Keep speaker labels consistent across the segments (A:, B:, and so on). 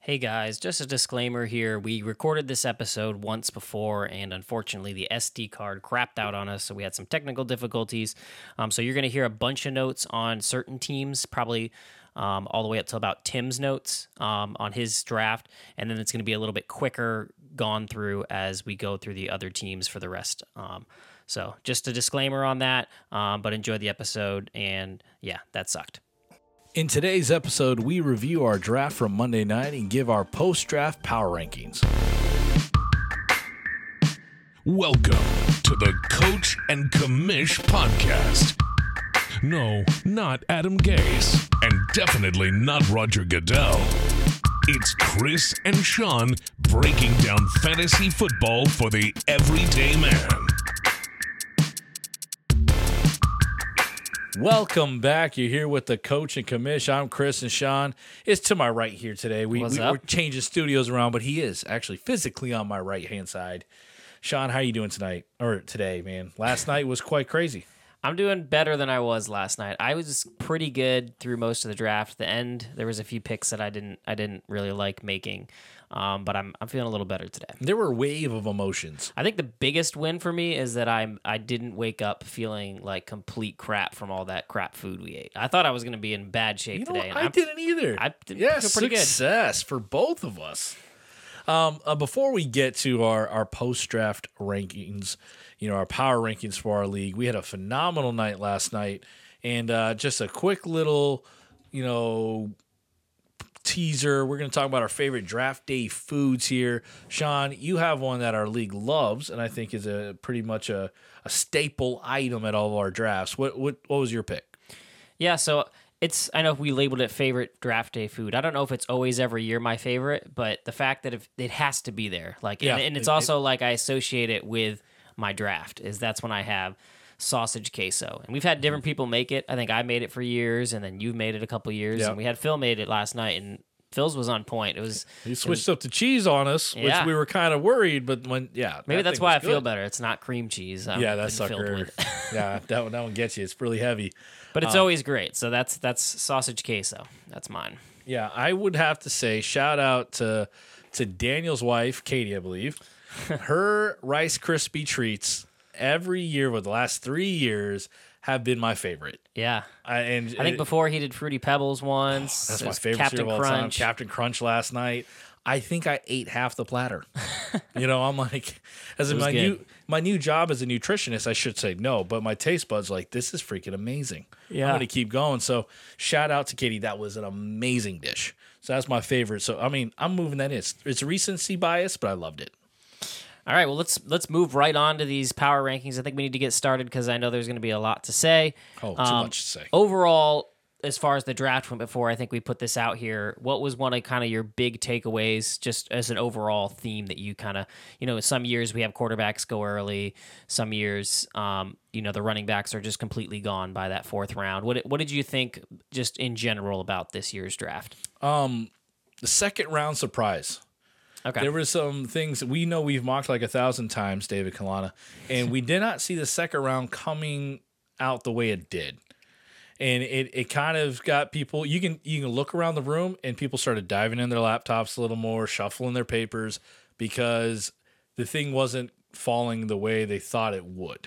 A: Hey guys, just a disclaimer here. We recorded this episode once before, and unfortunately, the SD card crapped out on us, so we had some technical difficulties. So you're going to hear a bunch of notes on certain teams, probably all the way up to about Tim's notes on his draft, and then it's going to be a little bit quicker gone through as we go through the other teams for the rest. So just a disclaimer on that, but enjoy the episode, and yeah, that sucked.
B: In today's episode, we review our draft from Monday night and give our post-draft power rankings.
C: Welcome to the Coach and Commish podcast. No, not Adam Gase, and definitely not Roger Goodell. It's Chris and Sean breaking down fantasy football for the everyday man.
B: Welcome back. You're here with the Coach and Commish. I'm Chris and Sean. It's to my right here today. We're changing studios around, but he is actually physically on my right-hand side. Sean, how you doing tonight? Or today, man? Last night was quite crazy.
A: I'm doing better than I was last night. I was pretty good through most of the draft. The end, there was a few picks that I didn't really like making, but I'm feeling a little better today.
B: There were a wave of emotions.
A: I think the biggest win for me is that I didn't wake up feeling like complete crap from all that crap food we ate. I thought I was going to be in bad shape today.
B: And I didn't either.
A: I feel pretty
B: success for both of us. Before we get to our post-draft rankings, our power rankings for our league, we had a phenomenal night last night, and just a quick little, teaser. We're going to talk about our favorite draft day foods here. Sean, you have one that our league loves, and I think is pretty much a staple item at all of our drafts. What was your pick?
A: Yeah, so I know we labeled it favorite draft day food. I don't know if it's always every year my favorite, but the fact that it has to be there, and it's also like I associate it with my draft. That's when I have sausage queso, and we've had different people make it. I think I made it for years, and then you've made it a couple years, and we had Phil made it last night, and Phil's was on point.
B: He switched up to cheese on us, which we were kind of worried, but
A: maybe that's why I feel better. It's not cream cheese.
B: That sucker. That one gets you. It's really heavy.
A: But it's always great. So that's sausage queso. That's mine.
B: Yeah, I would have to say shout out to Daniel's wife, Katie, I believe. Her Rice Krispie treats every year for the last 3 years have been my favorite.
A: Yeah. I think before he did Fruity Pebbles once.
B: That's my favorite
A: Captain
B: cereal of all time.
A: Crunch.
B: Captain Crunch last night. I think I ate half the platter. I'm like, my new job as a nutritionist, I should say no, but my taste buds like, this is freaking amazing. Yeah. I'm going to keep going. So shout out to Katie. That was an amazing dish. So that's my favorite. So, I'm moving that in. It's recency bias, but I loved it.
A: All right, well, let's move right on to these power rankings. I think we need to get started because I know there's going to be a lot to say.
B: Oh, too much to say.
A: Overall, as far as the draft went before, I think we put this out here. What was one of kind of your big takeaways just as an overall theme that you kind of, some years we have quarterbacks go early. Some years, the running backs are just completely gone by that fourth round. What did you think just in general about this year's draft?
B: The second round surprise.
A: Okay.
B: There were some things that we know we've mocked like 1,000 times, David Kalana, and we did not see the second round coming out the way it did. And it kind of got people, you can look around the room and people started diving in their laptops a little more, shuffling their papers because the thing wasn't falling the way they thought it would.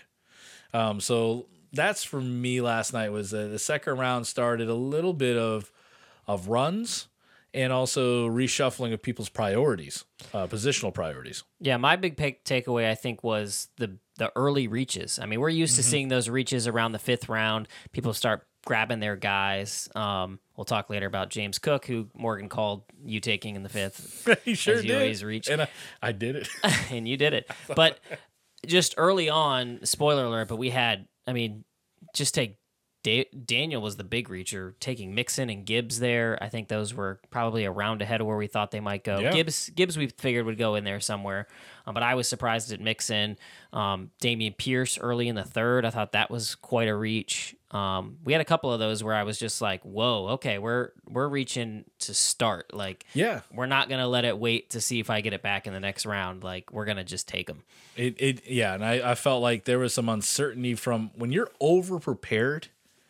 B: So that's for me last night was the second round started a little bit of runs and also reshuffling of people's priorities, positional priorities. Yeah,
A: my big takeaway, I think, was the early reaches. We're used to seeing those reaches around the fifth round. People start grabbing their guys. We'll talk later about James Cook, who Morgan called you taking in the fifth.
B: He sure did.
A: Always reached.
B: And I did it.
A: And you did it. But just early on, spoiler alert, but we had, just take Daniel was the big reacher, taking Mixon and Gibbs there. I think those were probably a round ahead of where we thought they might go. Yeah. Gibbs we figured would go in there somewhere, but I was surprised at Mixon. Dameon Pierce early in the third, I thought that was quite a reach. We had a couple of those where I was just like, whoa, okay, we're reaching to start. We're not going to let it wait to see if I get it back in the next round. We're going to just take them.
B: And I felt like there was some uncertainty from when you're over-prepared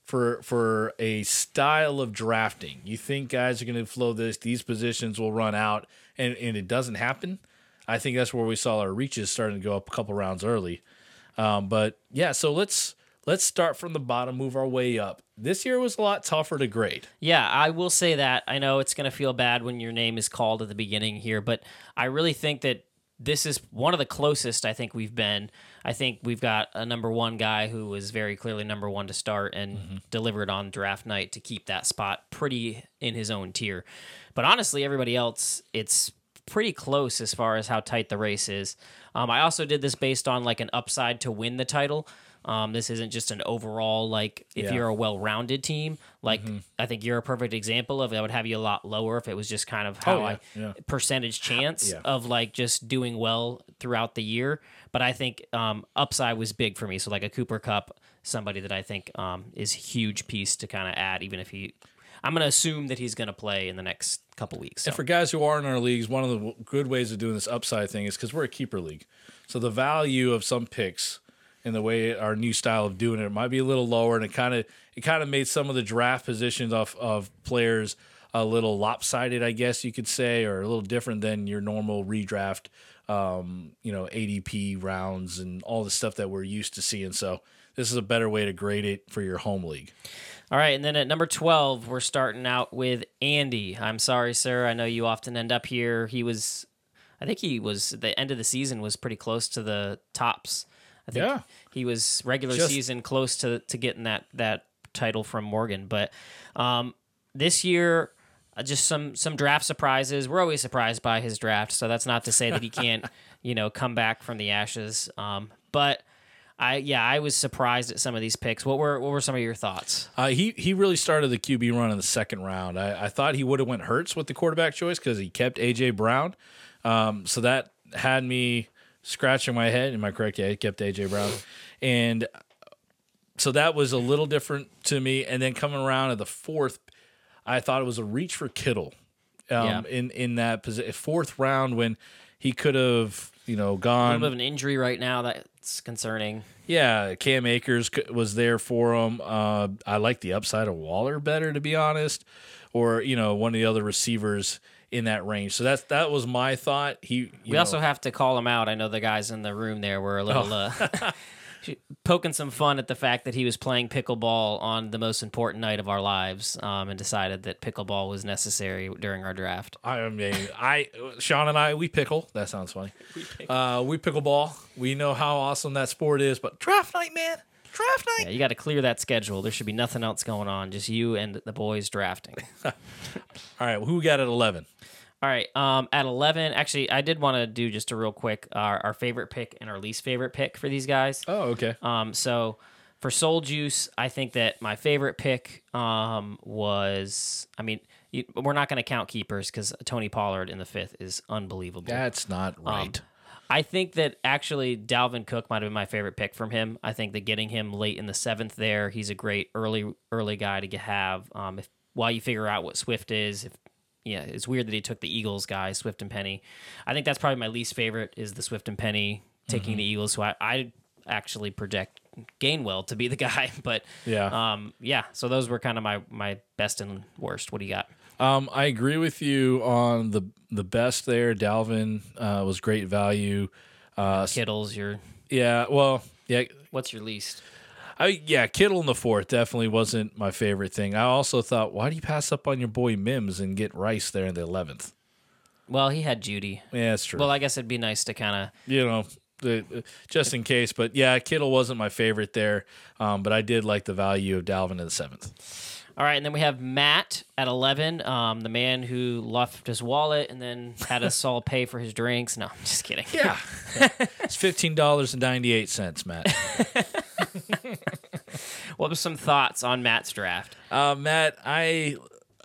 B: for a style of drafting. You think guys are going to flow these positions will run out, and it doesn't happen. I think that's where we saw our reaches starting to go up a couple rounds early. But yeah, so let's start from the bottom, move our way up. This year was a lot tougher to grade.
A: Yeah, I will say that. I know it's going to feel bad when your name is called at the beginning here, but I really think that this is one of the closest I think we've been. I think we've got a number one guy who was very clearly number one to start and delivered on draft night to keep that spot pretty in his own tier. But honestly, everybody else, it's pretty close as far as how tight the race is. I also did this based on like an upside to win the title. This isn't just an overall, like, if you're a well-rounded team, like, I think you're a perfect example of it. I would have you a lot lower if it was just kind of how percentage chance of, like, just doing well throughout the year. But I think upside was big for me. So, like, a Cooper Kupp, somebody that I think is a huge piece to kind of add, even if I'm going to assume that he's going to play in the next couple weeks. So.
B: And for guys who are in our leagues, one of the good ways of doing this upside thing is because we're a keeper league. So the value of some picks and the way our new style of doing it might be a little lower, and it kind of made some of the draft positions of players a little lopsided, I guess you could say, or a little different than your normal redraft, ADP rounds and all the stuff that we're used to seeing. So this is a better way to grade it for your home league.
A: All right, and then at number 12, we're starting out with Andy. I'm sorry, sir. I know you often end up here. I think he was, at the end of the season, was pretty close to the tops. I think he was regular season close to getting that title from Morgan. But this year, just some draft surprises. We're always surprised by his draft, so that's not to say that he can't, come back from the ashes. But I was surprised at some of these picks. What were some of your thoughts?
B: He really started the QB run in the second round. I thought he would have went Hurts with the quarterback choice because he kept A.J. Brown. So that had me scratching my head. Am I correct? Yeah, he kept A.J. Brown. And so that was a little different to me. And then coming around at the fourth, I thought it was a reach for Kittle in that fourth round when he could have, gone.
A: A little bit of an injury right now. That's concerning.
B: Yeah, Cam Akers was there for him. I like the upside of Waller better, to be honest, or, one of the other receivers in that range. So that was my thought. We
A: also have to call him out. I know the guys in the room there were a little poking some fun at the fact that he was playing pickleball on the most important night of our lives, and decided that pickleball was necessary during our draft.
B: Sean and I, we pickle. That sounds funny. We pickleball. We know how awesome that sport is, but draft night, man. Draft night.
A: Yeah, you got to clear that schedule. There should be nothing else going on. Just you and the boys drafting.
B: All right, who we got at 11?
A: All right, at 11, actually, I did want to do just a real quick our favorite pick and our least favorite pick for these guys.
B: Oh, okay.
A: So for Soul Juice, I think that my favorite pick was, we're not going to count keepers because Tony Pollard in the 5th is unbelievable.
B: That's not right.
A: I think that actually Dalvin Cook might have been my favorite pick from him. I think that getting him late in the 7th there, he's a great early guy to have. While you figure out what Swift is, it's weird that he took the Eagles guy, Swift and Penny. I think that's probably my least favorite is the Swift and Penny taking the Eagles, who I actually project Gainwell to be the guy. But so those were kind of my best and worst. What do you got?
B: I agree with you on the best there. Dalvin was great value.
A: Kittle's your...
B: What's
A: your least?
B: Kittle in the 4th definitely wasn't my favorite thing. I also thought, why do you pass up on your boy Mims and get Rice there in the 11th?
A: Well, he had Judy.
B: Yeah, that's true.
A: Well, I guess it'd be nice to kind
B: of... just in case. But yeah, Kittle wasn't my favorite there. But I did like the value of Dalvin in the 7th.
A: All right, and then we have Matt at 11, the man who left his wallet and then had us all pay for his drinks. No, I'm just kidding.
B: Yeah. It's $15.98, Matt.
A: What were some thoughts on Matt's draft?
B: Matt, okay.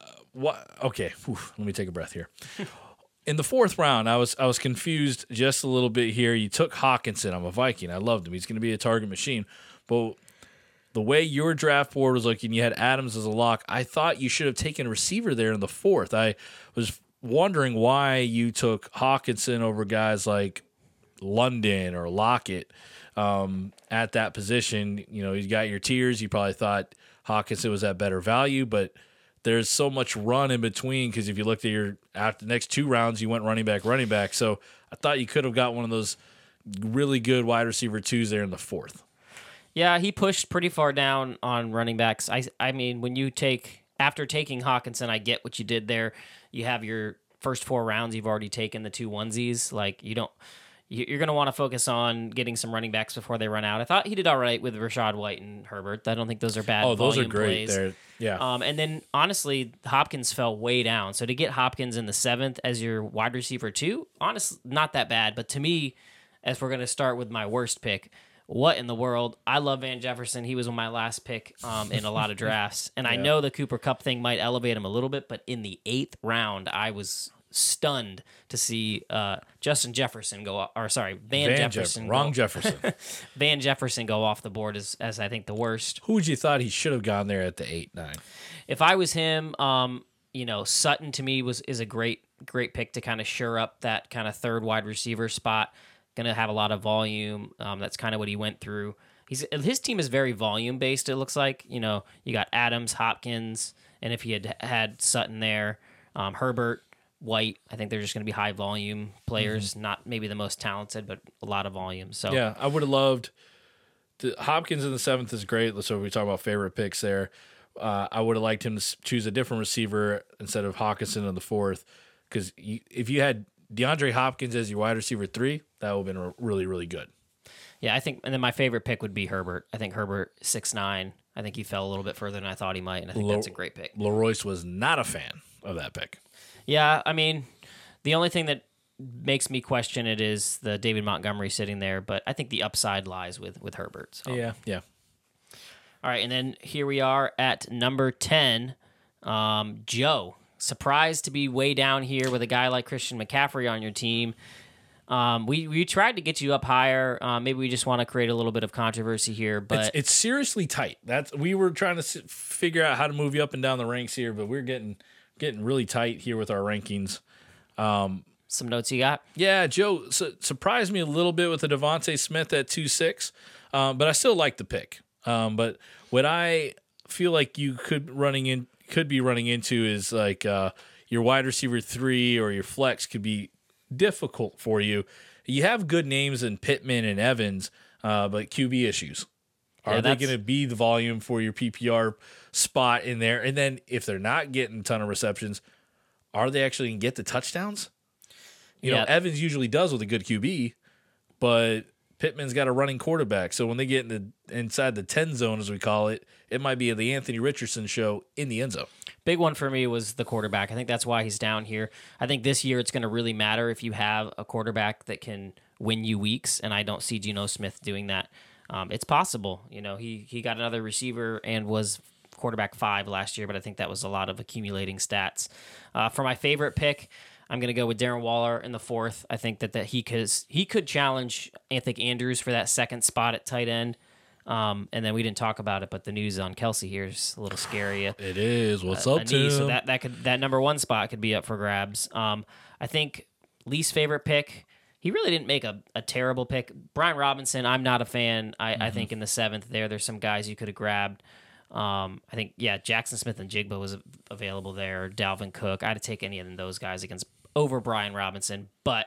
B: Let me take a breath here. In the 4th round, I was confused just a little bit here. You took Hawkinson. I'm a Viking. I loved him. He's going to be a target machine. But the way your draft board was looking, you had Adams as a lock. I thought you should have taken a receiver there in the 4th. I was wondering why you took Hawkinson over guys like London or Lockett at that position. You got your tiers. You probably thought Hawkinson was at better value, but there's so much run in between because if you looked at after the next 2 rounds, you went running back. So I thought you could have got one of those really good wide receiver 2s there in the 4th.
A: Yeah, he pushed pretty far down on running backs. I mean, when you after taking Hawkinson, I get what you did there. You have your first 4 rounds, you've already taken the 2 onesies. Like, you're going to want to focus on getting some running backs before they run out. I thought he did all right with Rachaad White and Herbert. I don't think those are bad.
B: Oh, those are great.
A: Plays.
B: Yeah.
A: And then honestly, Hopkins fell way down. So to get Hopkins in the 7th as your wide receiver 2, honestly, not that bad. But to me, as we're going to start with my worst pick, what in the world? I love Van Jefferson. He was my last pick in a lot of drafts. And I know the Cooper Kupp thing might elevate him a little bit, but in the 8th round, I was stunned to see Van Jefferson Van Jefferson go off the board as I think the worst.
B: Who would you thought he should have gone there at the 8-9?
A: If I was him, Sutton to me is a great pick to kind of shore up that kind of 3rd wide receiver spot. Going to have a lot of volume. That's kind of what he went through. His team is very volume based. It looks like you got Adams, Hopkins, and if he had Sutton there, Herbert, White. I think they're just going to be high volume players. Not maybe the most talented, but a lot of volume. So
B: yeah, I would have loved Hopkins in the 7th is great. So we talk about favorite picks there. I would have liked him to choose a different receiver instead of Hawkinson in the 4th, because if you had DeAndre Hopkins as your wide receiver 3, that would have been really, really good.
A: Yeah, I think, and then my favorite pick would be Herbert. I think Herbert 6'9". I think he fell a little bit further than I thought he might, and I think that's a great pick.
B: Leroyce was not a fan of that pick.
A: Yeah, I mean, the only thing that makes me question it is the David Montgomery sitting there, but I think the upside lies with Herbert. So.
B: Yeah.
A: All right, and then here we are at number 10, Joe. Surprised to be way down here with a guy like Christian McCaffrey on your team. We tried to get you up higher. Maybe we just want to create a little bit of controversy here, but
B: it's seriously tight. We were trying to figure out how to move you up and down the ranks here, but we're getting really tight here with our rankings.
A: Some notes you got?
B: Yeah, Joe surprised me a little bit with the Devontae Smith at 2.6, but I still like the pick. But what I feel like you could be running into is like your wide receiver 3 or your flex could be difficult for you. You have good names in Pittman and Evans, but QB issues. Are they going to be the volume for your PPR spot in there? And then if they're not getting a ton of receptions, are they actually going to get the touchdowns? You know, Evans usually does with a good QB, but Pittman's got a running quarterback. So when they get inside the 10 zone, as we call it, it might be the Anthony Richardson show in the end zone.
A: Big one for me was the quarterback. I think that's why he's down here. I think this year it's going to really matter if you have a quarterback that can win you weeks, and I don't see Geno Smith doing that. It's possible. He got another receiver and was quarterback 5 last year, but I think that was a lot of accumulating stats. For my favorite pick, I'm going to go with Darren Waller in the 4th. I think that he could challenge Anthony Andrews for that 2nd spot at tight end. And then we didn't talk about it, but the news on Kelsey here is a little scary.
B: It is. What's up, Tim?
A: So that number 1 spot could be up for grabs. I think least favorite pick. He really didn't make a terrible pick. Brian Robinson, I'm not a fan. I think in the 7th there's some guys you could have grabbed. I think, Jackson Smith and Jigba was available there. Dalvin Cook. I'd take any of those guys over Brian Robinson. But,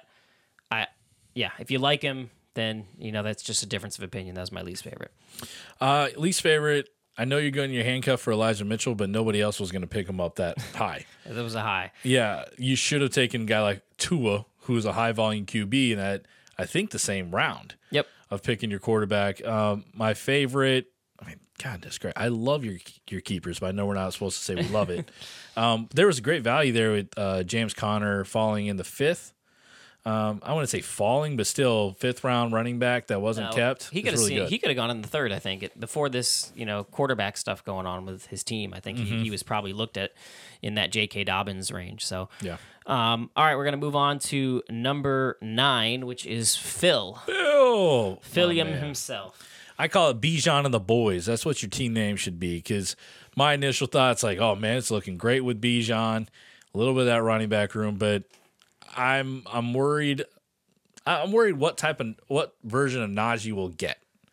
A: if you like him, then, that's just a difference of opinion. That was my least favorite.
B: Least favorite, I know you're going your handcuff for Elijah Mitchell, but nobody else was going to pick him up that high.
A: That was a high.
B: Yeah, you should have taken a guy like Tua, who's a high-volume QB, in that, I think, the same round of picking your quarterback. My favorite, God, that's great. I love your keepers, but I know we're not supposed to say we love it. There was a great value there with James Conner falling in the 5th. I wouldn't say falling, but still 5th round running back that wasn't kept.
A: He could have gone in the 3rd, I think. Before this, quarterback stuff going on with his team, I think he was probably looked at in that J.K. Dobbins range. So
B: yeah.
A: All right, we're gonna move on to number 9, which is Phil. Philliam himself.
B: I call it Bijan and the Boys. That's what your team name should be, because my initial thoughts like, oh man, it's looking great with Bijan, a little bit of that running back room, but I'm worried. I'm worried what version of Najee we'll get.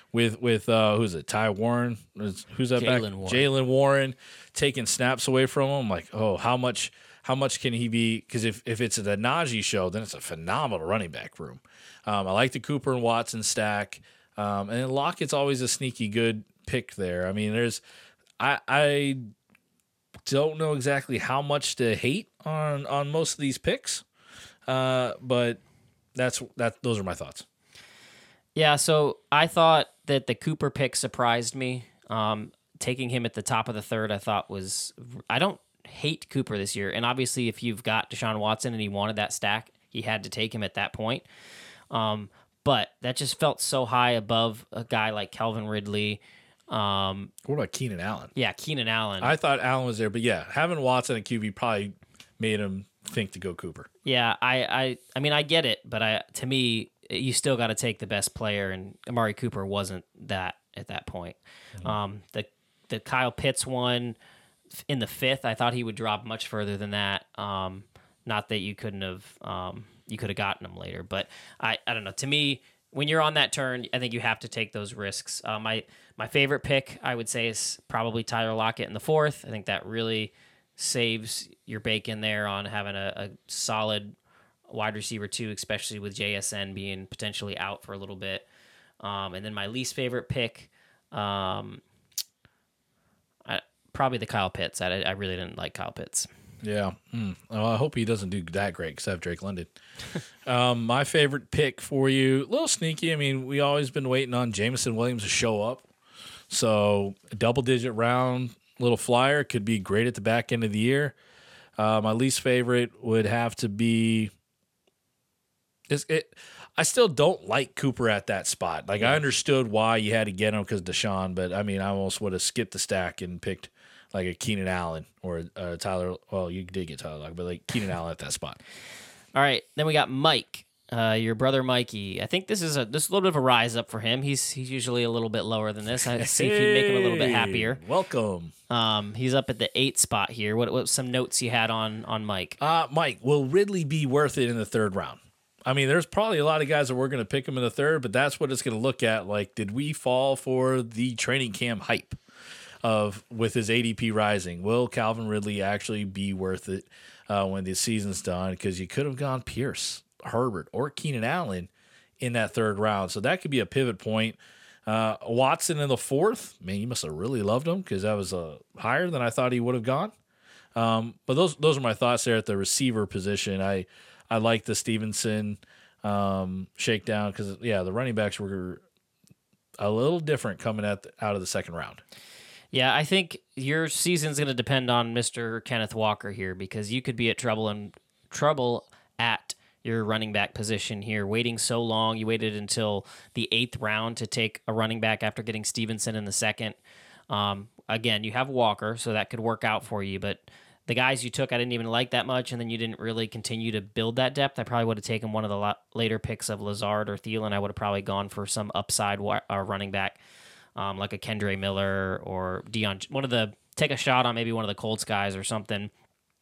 B: with who's it? Ty Warren? Who's that back?
A: Jaylen Warren.
B: Jaylen Warren taking snaps away from him. Like, oh, how much can he be? Because if it's a Najee show, then it's a phenomenal running back room. I like the Cooper and Watson stack, and then Lockett's always a sneaky good pick there. I mean, I don't know exactly how much to hate on most of these picks, but those are my thoughts.
A: Yeah, so I thought that the Cooper pick surprised me. Taking him at the top of the third, I don't hate Cooper this year. And obviously, if you've got Deshaun Watson and he wanted that stack, he had to take him at that point. But that just felt so high above a guy like Calvin Ridley.
B: What about Keenan Allen?
A: Yeah, Keenan Allen.
B: I thought Allen was there, but yeah, having Watson at QB probably made him think to go Cooper.
A: Yeah, I mean, I get it, but to me, you still got to take the best player, and Amari Cooper wasn't that at that point. Mm-hmm. The Kyle Pitts one in the fifth, I thought he would drop much further than that. Not that you couldn't have, you could have gotten him later, but I don't know. To me, when you're on that turn, I think you have to take those risks. My favorite pick, I would say, is probably Tyler Lockett in the fourth. I think that really saves your bacon there on having a solid wide receiver 2, especially with JSN being potentially out for a little bit. And then my least favorite pick, probably the Kyle Pitts. I really didn't like Kyle Pitts.
B: Yeah. Well, I hope he doesn't do that great because I have Drake London. My favorite pick for you, a little sneaky. I mean, we always been waiting on Jameson Williams to show up. So a double-digit round, little flyer could be great at the back end of the year. My least favorite would have to be I still don't like Cooper at that spot. Like, I understood why you had to get him because Deshaun, but I mean, I almost would have skipped the stack and picked like a Keenan Allen or Tyler. Well, you did get Tyler Lockett, but like Keenan Allen at that spot.
A: All right, then we got Mike, your brother Mikey. I think this is a little bit of a rise up for him. He's usually a little bit lower than this. I see if you make him a little bit happier.
B: Welcome.
A: He's up at the 8th spot here. What some notes you had on Mike?
B: Mike, will Ridley be worth it in the third round? I mean, there's probably a lot of guys that we're going to pick him in the third, but that's what it's going to look at. Like, did we fall for the training camp hype with his ADP rising? Will Calvin Ridley actually be worth it when the season's done? Because you could have gone Pierce, Herbert, or Keenan Allen in that third round. So that could be a pivot point. Watson in the fourth, man, you must have really loved him because that was higher than I thought he would have gone. But those are my thoughts there at the receiver position. I like the Stevenson shakedown because, yeah, the running backs were a little different coming out of the second round.
A: Yeah, I think your season's going to depend on Mr. Kenneth Walker here because you could be at trouble at your running back position here, waiting so long. You waited until the 8th round to take a running back after getting Stevenson in the second. Again, you have Walker, so that could work out for you, but the guys you took, I didn't even like that much, and then you didn't really continue to build that depth. I probably would have taken one of the later picks of Lazard or Thielen. I would have probably gone for some upside running back, like a Kendre Miller or Dion. Take a shot on maybe one of the Colts guys or something.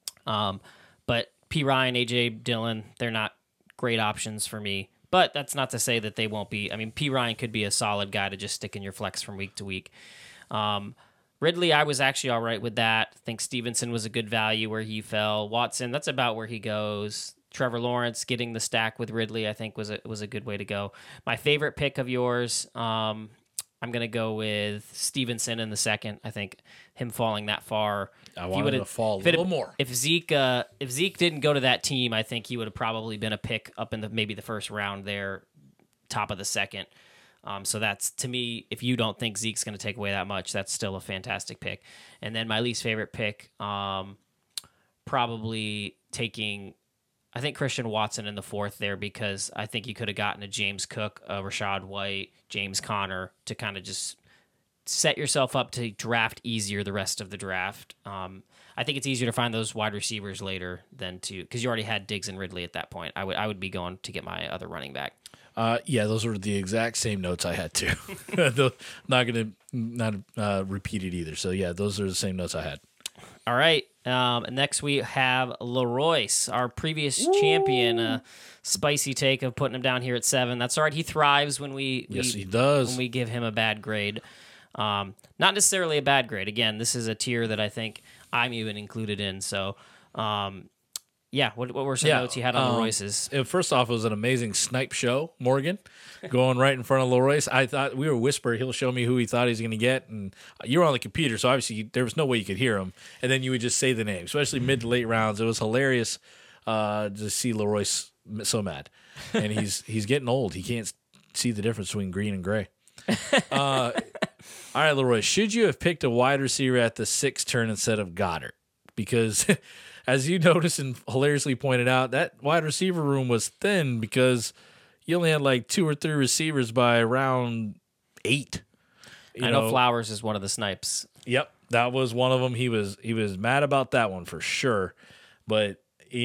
A: But P. Ryan, AJ Dillon, they're not great options for me. But that's not to say that they won't be. I mean, P. Ryan could be a solid guy to just stick in your flex from week to week. Ridley, I was actually all right with that. I think Stevenson was a good value where he fell. Watson, that's about where he goes. Trevor Lawrence getting the stack with Ridley, I think was a good way to go. My favorite pick of yours, I'm going to go with Stevenson in the second. I think him falling that far.
B: I wanted to fall a little more.
A: If Zeke didn't go to that team, I think he would have probably been a pick up in maybe the first round there, top of the second. So that's, to me, if you don't think Zeke's going to take away that much, that's still a fantastic pick. And then my least favorite pick, probably taking, I think, Christian Watson in the fourth there because I think you could have gotten a James Cook, a Rashad White, James Conner to kind of just set yourself up to draft easier the rest of the draft. I think it's easier to find those wide receivers later than because you already had Diggs and Ridley at that point. I would be going to get my other running back.
B: Yeah, those were the exact same notes I had too. Not repeat it either. So yeah, those are the same notes I had.
A: All right, Next we have Leroyce, our previous champion. Spicy take of putting him down here at 7. That's all right. He thrives when
B: Yes, he does.
A: when we give him a bad grade. Not necessarily a bad grade. Again, this is a tier that I think I'm even included in. So, yeah, what were some notes you had on Leroyce's?
B: First off, it was an amazing snipe show, Morgan, going right in front of Leroyce. I thought we were whispering, he'll show me who he thought he was going to get. And you were on the computer, so obviously there was no way you could hear him. And then you would just say the name, especially mid to late rounds. It was hilarious to see Leroyce so mad. And he's getting old. He can't see the difference between green and gray. All right, Leroy, should you have picked a wide receiver at the 6th turn instead of Goddard? Because as you noticed and hilariously pointed out, that wide receiver room was thin because you only had like 2 or 3 receivers by round 8.
A: I know Flowers is one of the snipes.
B: Yep, that was one of them. He was mad about that one for sure. But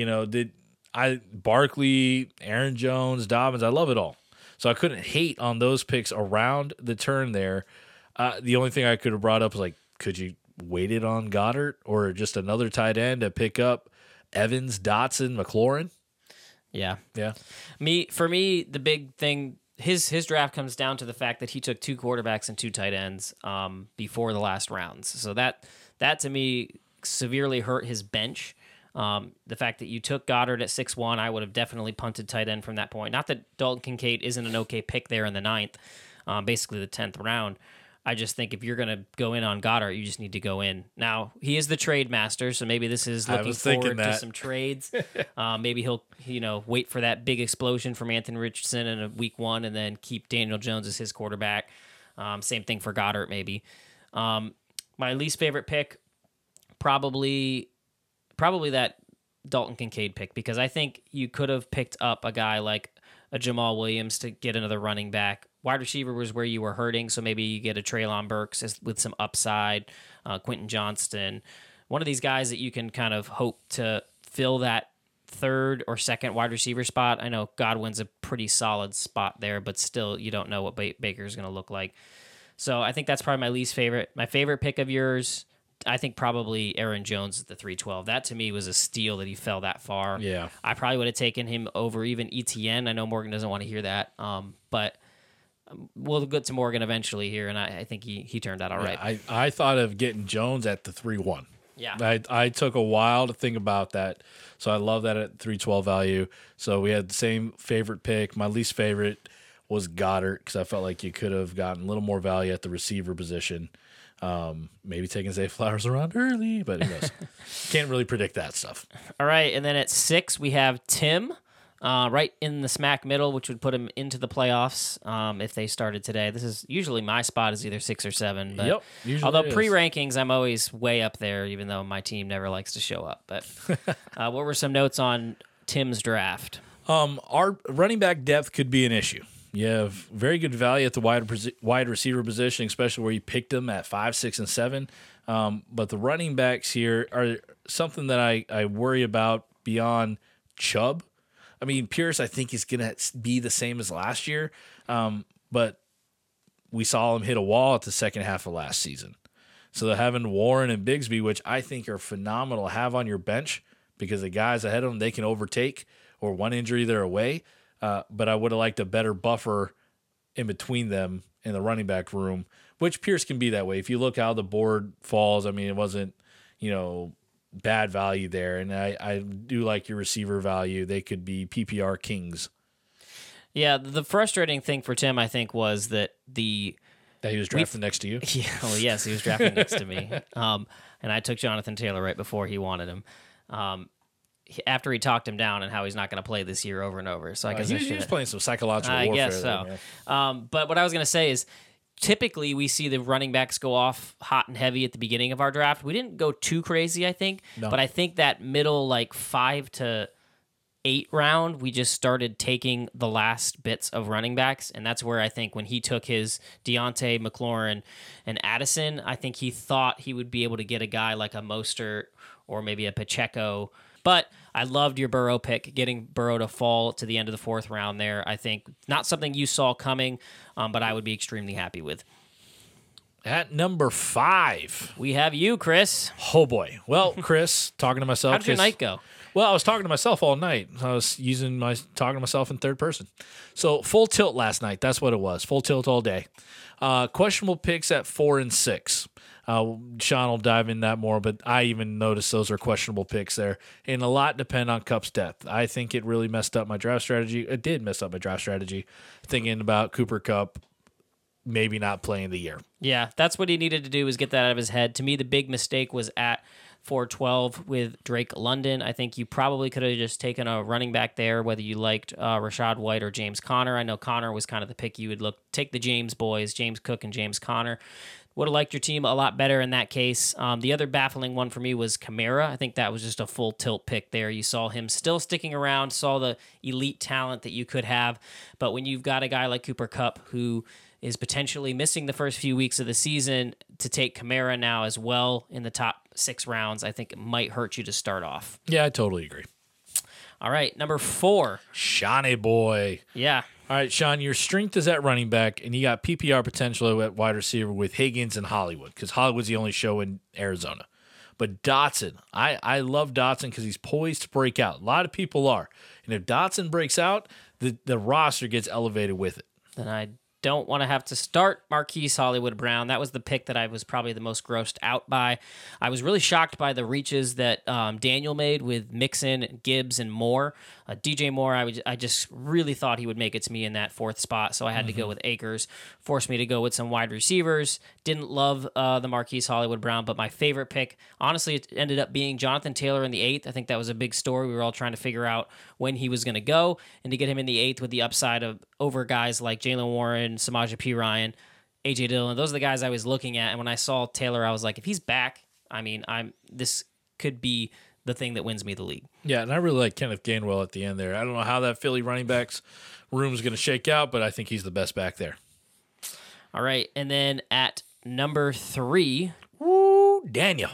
B: Barkley, Aaron Jones, Dobbins, I love it all. So I couldn't hate on those picks around the turn there. The only thing I could have brought up was like, could you wait it on Goddard or just another tight end to pick up Evans, Dotson, McLaurin?
A: Yeah.
B: Yeah.
A: For me, the big thing, his draft comes down to the fact that he took 2 quarterbacks and 2 tight ends before the last rounds. So that to me severely hurt his bench. The fact that you took Goddard at 6'1", I would have definitely punted tight end from that point. Not that Dalton Kincaid isn't an okay pick there in the 9th, basically the 10th round. I just think if you're going to go in on Goddard, you just need to go in. Now, he is the trade master, so maybe this is looking forward to some trades. Maybe he'll wait for that big explosion from Anthony Richardson in week 1 and then keep Daniel Jones as his quarterback. Same thing for Goddard, maybe. My least favorite pick, probably that Dalton Kincaid pick, because I think you could have picked up a guy like a Jamal Williams to get another running back. Wide receiver was where you were hurting, so maybe you get a Treylon Burks with some upside, Quentin Johnston, one of these guys that you can kind of hope to fill that 3rd or 2nd wide receiver spot. I know Godwin's a pretty solid spot there, but still you don't know what Baker's going to look like. So I think that's probably my least favorite. My favorite pick of yours, I think probably Aaron Jones at the 312. That to me was a steal that he fell that far.
B: Yeah.
A: I probably would have taken him over even ETN. I know Morgan doesn't want to hear that, but we'll get to Morgan eventually here, and I think he turned out all right.
B: I thought of getting Jones at the 3-1.
A: Yeah.
B: I took a while to think about that, so I love that at 312 value. So we had the same favorite pick. My least favorite was Goddard because I felt like you could have gotten a little more value at the receiver position. Maybe taking Zay Flowers around early, but who knows? Can't really predict that stuff.
A: All right, and then at 6 we have Tim, right in the smack middle, which would put him into the playoffs if they started today. This is usually my spot is either 6 or 7. But
B: Yep,
A: although pre-rankings, I'm always way up there, even though my team never likes to show up. But what were some notes on Tim's draft?
B: Our running back depth could be an issue. You have very good value at the wide receiver position, especially where you picked them at 5, 6, and 7. But the running backs here are something that I worry about beyond Chubb. I mean, Pierce, I think, is going to be the same as last year. But we saw him hit a wall at the second half of last season. So they're having Warren and Bigsby, which I think are phenomenal to have on your bench because the guys ahead of them, they can overtake, or one injury, they're away. But I would have liked a better buffer in between them in the running back room, which Pierce can be that way. If you look how the board falls, I mean, it wasn't, bad value there. And I do like your receiver value. They could be PPR kings.
A: Yeah, the frustrating thing for Tim, I think, was that
B: he was drafted next to you?
A: Yeah, well, yes, he was drafted next to me. And I took Jonathan Taylor right before he wanted him. After he talked him down and how he's not going to play this year over and over. So I guess
B: he was playing some psychological warfare.
A: I guess so. But what I was going to say is, typically we see the running backs go off hot and heavy at the beginning of our draft. We didn't go too crazy, I think. No. But I think that middle 5 to 8 round, we just started taking the last bits of running backs. And that's where I think when he took his Deontay, McLaurin, and Addison, I think he thought he would be able to get a guy like a Mostert or maybe a Pacheco. But I loved your Burrow pick, getting Burrow to fall to the end of the 4th round there. I think not something you saw coming, but I would be extremely happy with.
B: At number 5.
A: We have you, Chris.
B: Oh, boy. Well, Chris, talking to myself.
A: How did your
B: 'cause-
A: night go?
B: Well, I was talking to myself all night. I was talking to myself in third person. So full tilt last night. That's what it was. Full tilt all day. Questionable picks at 4 and 6. Sean will dive in that more, but I even noticed those are questionable picks there. And a lot depend on Cup's depth. I think it really messed up my draft strategy. It did mess up my draft strategy, thinking about Cooper Kupp maybe not playing the year.
A: Yeah, that's what he needed to do, was get that out of his head. To me, the big mistake was at 412 with Drake London. I think you probably could have just taken a running back there, whether you liked Rashad White or James Conner. I know Conner was kind of the pick you would take the James boys, James Cook and James Conner. Would have liked your team a lot better in that case. The other baffling one for me was Kamara. I think that was just a full tilt pick there. You saw him still sticking around, saw the elite talent that you could have. But when you've got a guy like Cooper Kupp who is potentially missing the first few weeks of the season, to take Kamara now as well in the top 6 rounds, I think it might hurt you to start off.
B: Yeah, I totally agree.
A: All right, number 4.
B: Shawnee boy.
A: Yeah.
B: All right, Sean, your strength is at running back, and you got PPR potential at wide receiver with Higgins and Hollywood, because Hollywood's the only show in Arizona. But Dotson, I love Dotson because he's poised to break out. A lot of people are. And if Dotson breaks out, the roster gets elevated with it.
A: Then I don't want to have to start Marquise Hollywood Brown. That was the pick that I was probably the most grossed out by. I was really shocked by the reaches that Daniel made with Mixon, Gibbs, and Moore. DJ Moore, I just really thought he would make it to me in that 4th spot, so I had to go with Akers. Forced me to go with some wide receivers. Didn't love the Marquise Hollywood Brown, but my favorite pick, honestly, it ended up being Jonathan Taylor in the 8th. I think that was a big story. We were all trying to figure out when he was going to go, and to get him in the 8th with the upside of over guys like Jalen Warren, Samaje Perine, A.J. Dillon. Those are the guys I was looking at, and when I saw Taylor, I was like, if he's back, this could be the thing that wins me the league.
B: Yeah, and I really like Kenneth Gainwell at the end there. I don't know how that Philly running backs room is going to shake out, but I think he's the best back there.
A: All right, and then at number 3,
B: Woo, Daniel.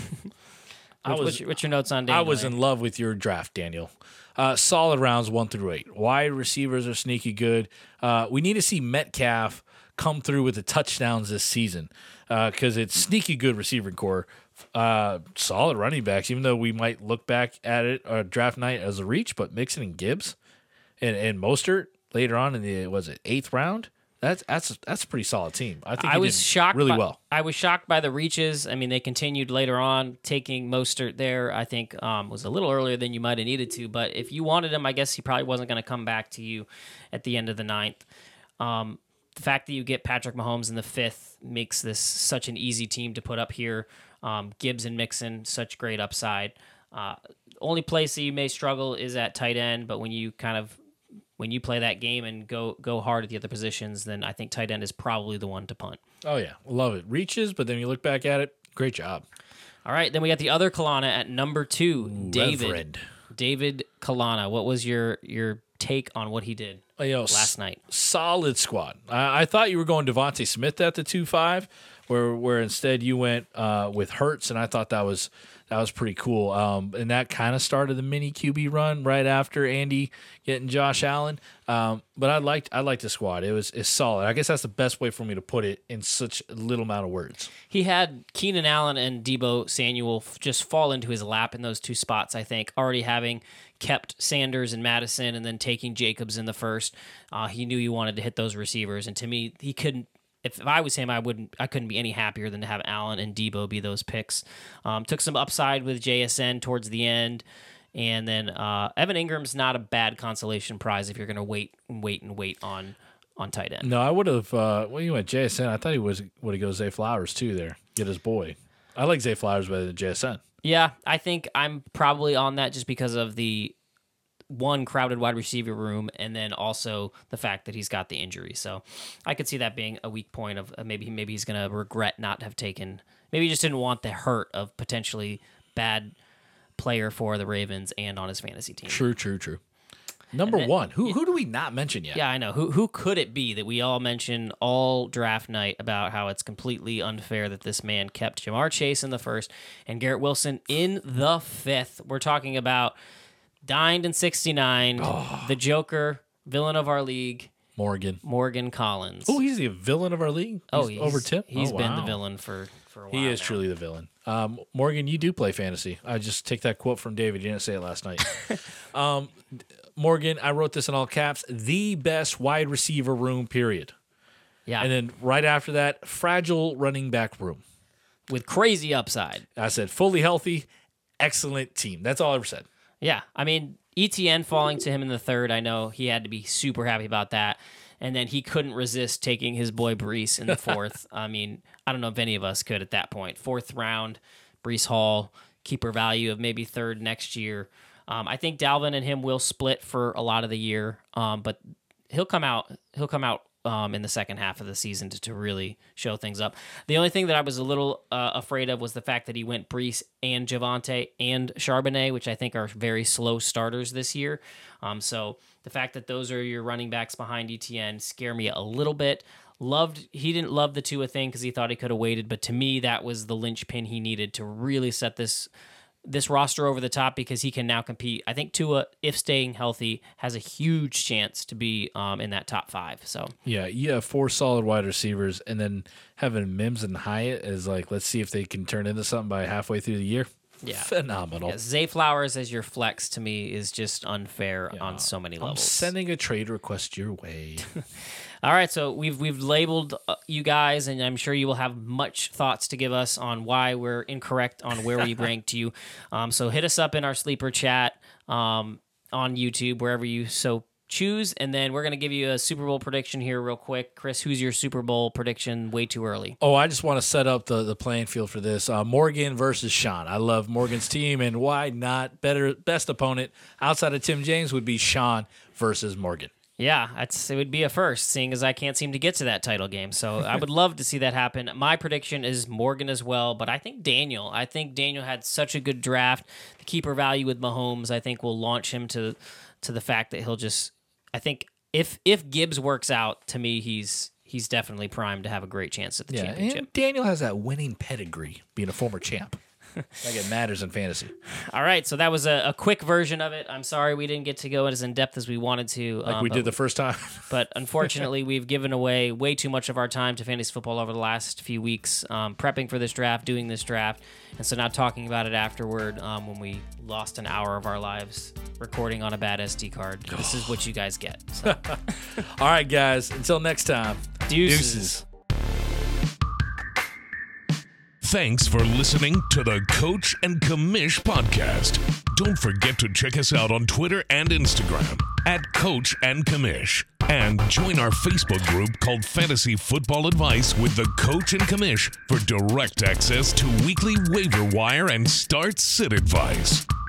A: what's your notes on Daniel?
B: I was in love with your draft, Daniel. Solid rounds 1 through 8. Wide receivers are sneaky good. We need to see Metcalf come through with the touchdowns this season because it's sneaky good receiving core. Solid running backs, even though we might look back at it draft night as a reach, but Mixon and Gibbs and Mostert later on in the 8th round. That's a pretty solid team. I think
A: I was shocked
B: really well.
A: I was shocked by the reaches. I mean, they continued later on, taking Mostert there. I think was a little earlier than you might have needed to. But if you wanted him, I guess he probably wasn't going to come back to you at the end of the 9th. The fact that you get Patrick Mahomes in the 5th makes this such an easy team to put up here. Gibbs and Mixon, such great upside. Only place that you may struggle is at tight end, but when you play that game and go hard at the other positions, then I think tight end is probably the one to punt.
B: Oh yeah, love it. Reaches, but then you look back at it, great job.
A: All right, then we got the other Kalana at number 2,
B: Reverend.
A: David Kalana. What was your take on what he did last night?
B: Solid squad. I thought you were going Devontae Smith at the 2-5, where instead you went with Hurts, and I thought that was pretty cool. And that kind of started the mini QB run right after Andy getting Josh Allen. But I liked the squad. It's solid. I guess that's the best way for me to put it in such a little amount of words.
A: He had Keenan Allen and Deebo Samuel just fall into his lap in those 2 spots, I think, already having kept Sanders and Madison and then taking Jacobs in the 1st. He knew he wanted to hit those receivers, and to me, he couldn't. If I was him, I couldn't be any happier than to have Allen and Deebo be those picks. Took some upside with JSN towards the end, and then Evan Ingram's not a bad consolation prize if you're going to wait on tight end.
B: No, I would have. You went JSN. I thought he would go Zay Flowers too. There, get his boy. I like Zay Flowers better than JSN.
A: Yeah, I think I'm probably on that just because of the one crowded wide receiver room, and then also the fact that he's got the injury. So I could see that being a weak point of maybe he's going to regret not have taken. Maybe he just didn't want the hurt of potentially bad player for the Ravens and on his fantasy team.
B: True. Number 1. Who do we not mention yet?
A: Yeah, I know. Who could it be that we all mention all draft night about how it's completely unfair that this man kept Jamar Chase in the 1st and Garrett Wilson in the 5th? We're talking about dined in 69, the Joker, villain of our league, Morgan Collins.
B: Oh, he's the villain of our league. He's over Tim.
A: He's been the villain for a while.
B: He is
A: now.
B: truly the villain. Morgan, you do play fantasy. I just take that quote from David. You didn't say it last night. Morgan, I wrote this in all caps. The best wide receiver room, period.
A: Yeah.
B: And then right after that, fragile running back room.
A: With crazy upside.
B: I said fully healthy, excellent team. That's all I ever said.
A: Yeah. I mean, ETN falling to him in the third, I know he had to be super happy about that. And then he couldn't resist taking his boy Breece in the fourth. I mean, I don't know if any of us could at that point. Fourth round, Breece Hall, keeper value of maybe third next year. I think Dalvin and him will split for a lot of the year, but he'll come out in the second half of the season to really show things up. The only thing that I was a little afraid of was the fact that he went Breece and Javonte and Charbonnet, which I think are very slow starters this year. So the fact that those are your running backs behind ETN scare me a little bit. He didn't love the Tua thing because he thought he could have waited, but to me that was the linchpin he needed to really set this roster over the top, because he can now compete. I think Tua, if staying healthy, has a huge chance to be in that top 5. So
B: yeah, you have 4 solid wide receivers, and then having Mims and Hyatt is like, let's see if they can turn into something by halfway through the year.
A: Yeah,
B: phenomenal.
A: Yeah, Zay Flowers as your flex to me is just unfair on so many levels.
B: I'm sending a trade request your way.
A: All right, so we've labeled you guys, and I'm sure you will have much thoughts to give us on why we're incorrect on where we ranked you. So hit us up in our sleeper chat on YouTube, wherever you so choose, and then we're going to give you a Super Bowl prediction here real quick. Chris, who's your Super Bowl prediction way too early?
B: Oh, I just want to set up the playing field for this. Morgan versus Sean. I love Morgan's team, and why not? Best opponent outside of Tim James would be Sean versus Morgan.
A: Yeah, it would be a first, seeing as I can't seem to get to that title game. So I would love to see that happen. My prediction is Morgan as well, but I think Daniel had such a good draft. The keeper value with Mahomes, I think, will launch him to the fact that he'll just. I think if Gibbs works out, to me, he's definitely primed to have a great chance at the championship.
B: And Daniel has that winning pedigree, being a former champ. Like it matters in fantasy.
A: All right, so that was a quick version of it. I'm sorry we didn't get to go as in depth as we wanted to.
B: We did the first time.
A: But unfortunately, we've given away way too much of our time to fantasy football over the last few weeks, prepping for this draft, doing this draft, and so now talking about it afterward when we lost an hour of our lives recording on a bad SD card. This is what you guys get. So.
B: All right, guys. Until next time.
A: Deuces.
C: Thanks for listening to the Coach and Commish podcast. Don't forget to check us out on Twitter and Instagram at Coach and Commish. And join our Facebook group called Fantasy Football Advice with the Coach and Commish for direct access to weekly waiver wire and start sit advice.